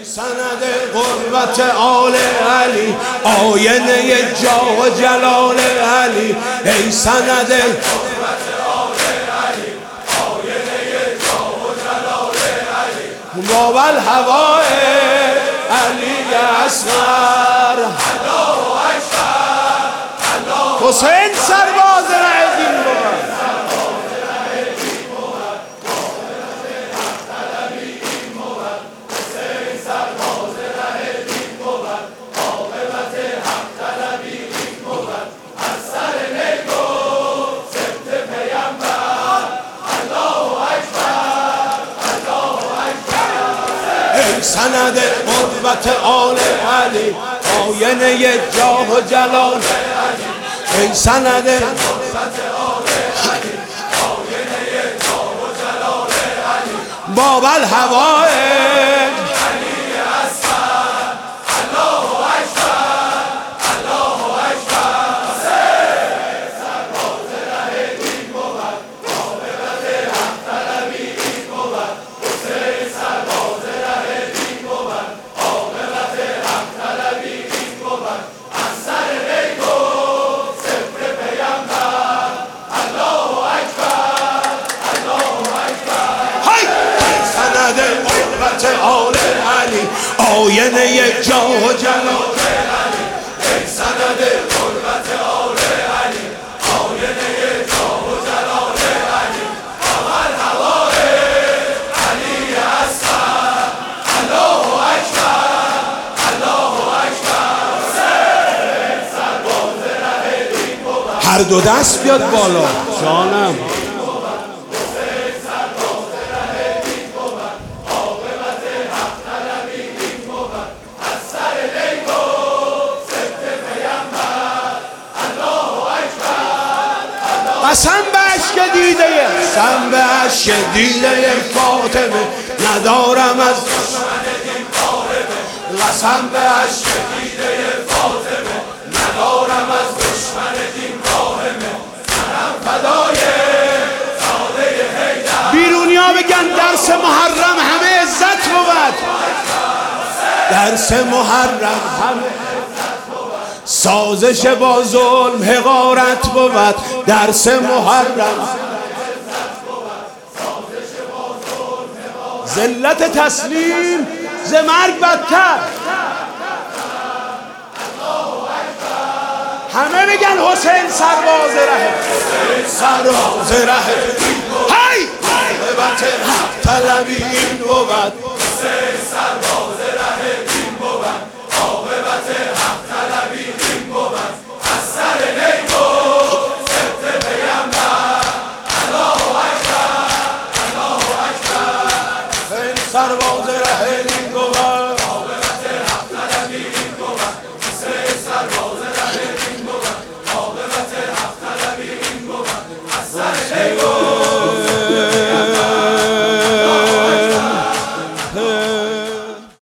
سند قربت آل علی، آینه جاه و جلال علی. ای سند قربت آل علی، آینه جاه و جلال علی. باب الهوای علی اصغر، الله اکبر، الله. حسین سرباز ره دین بود. سند قربت آل علی، آینه جاه و جلال علی. ای سند قربت آل علی، آینه جاه و جلال علی. باب الهوای علی اصغر، الله اکبر، الله اکبر. سرباز ره دین بود، عاقبت حق طلبی این بود. حسین سرباز آل علی، آینه جاه و جلال علی. ای سند قربت آل علی، آینه جاه و جلال علی. اول هوای علی اصغر، الله اکبر، الله اکبر. سرباز ره دین بود. هر دو دست بیاد بالا جانم. قسم به اشک دیده، قسم به اشک دیده فاطمه، ندارم از دشمن دین قاهمه. قسم به اشک دیده فاطمه، ندارم از دشمن دین قاهمه. سرم فدای ساده حیدر. بیرونیا بگن درس محرم همه عزت بود. درس محرم همه سازش با ظلم حقارت بود. درس محرم ذلت تسلیم ز مرگ بدتر. همه بگن حسین سرباز ره، حسین سرباز ره. هی عاقبت حق طلبی این بود. حسین